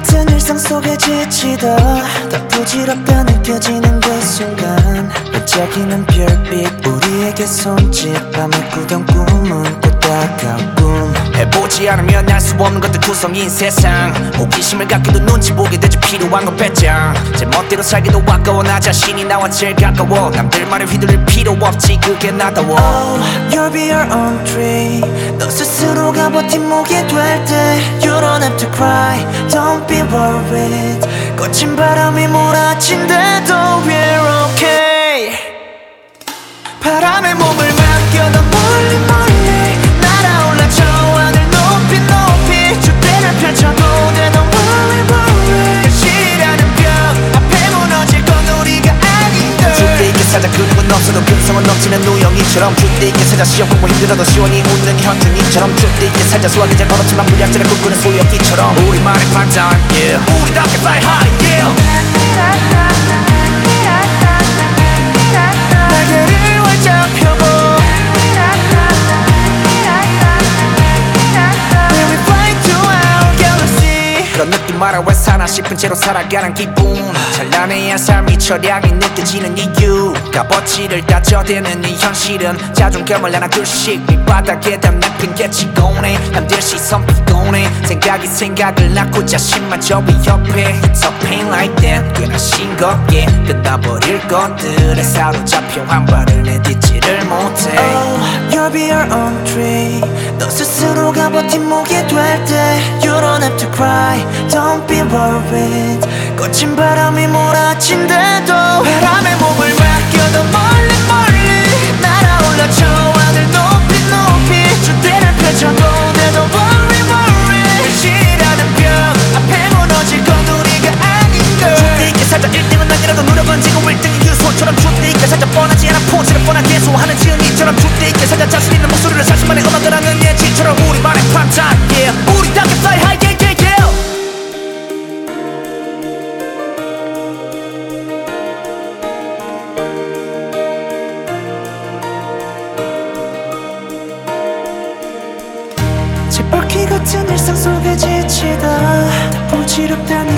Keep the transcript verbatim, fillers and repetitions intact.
같은 일상 속에 지치다 더 부질없다 느껴지는 그 순간 반짝이는 별빛 우리에게 손짓 밤의 꾸던 꿈은 또 다가올 꿈 해보지 않으면 알 수 없는 것들 구성인 세상 호기심을 갖기도 눈치 보게 되지 필요한 건 배짱 제 멋대로 살기도 아까워 나 자신이 나와 제일 가까워 남들 말에 휘둘릴 필요 없지 그게 나다워 Oh, you'll be your own tree 너 스스로가 버팀목이 될 때 You don't have to cry, don't be worried 거친 바람이 몰아친대도 we're okay 바람에 몸을 맡겨 더 멀리 멀리 날아올라 저 하늘 높이 높이 주대를 펼쳐도 돼 Don't worry worry 시라는 벽 앞에 무너질 건 우리가 아닌 걸 주대 있게 살자 근육은 없어도 근성은 넘치는 누영이처럼 주대 있게 살자 시험 공부 힘들어도 시원히 웃는 현준이처럼 주대 있게 살자 수학이 잘 걸었지만 물약자를 꿈꾸는 소영이처럼 우리만의 판단 yeah 우리답게 fly high yeah 날개를 활짝 펴고 When we fly to our galaxy 그런 느낌 말아 왜 사나 싶은 채로 살아가는 기분 찬란해야 삶이 처량이 느껴지는 이유 값어치를 따져대는 이 현실은 자존감을 하나 둘씩 밑바닥에 다 내팽개 치고네 남들 시선 피곤해 생각이 생각을 낳고 자신만 저 위 옆에 It's a pain like that 꽤나 싱겁게 끝나버릴 것들에 사로잡혀 한 발을 내딛지를 못해 Oh, you'll be your own tree 너 스스로가 버팀목이 될 때 You don't have to cry, don't be worried 거친 바람이 몰아친대도 바람에 몸을 맡겨 더 멀리 멀리 날아올라 저 하늘 높이 높이 주대를 펼쳐도 돼 Don't worry worry 시라는 벽 앞에 무너질 건 우리가 아닌 걸 주대 있게 살자 일 등은 아니라도 노력은 지금 일 등인 유소처럼 주대 있게 살자 뻔하지 않아 포즈를 뻔하게 소화하는 지은이처럼 주대 있게 살자 자신 있는 목소리를 자신만의 음악을 하는 예지처럼 우리만의 판단 yeah 우리답게 fly high yeah yeah yeah 쳇바퀴 같은 일상 속에 지치다 다 부질없다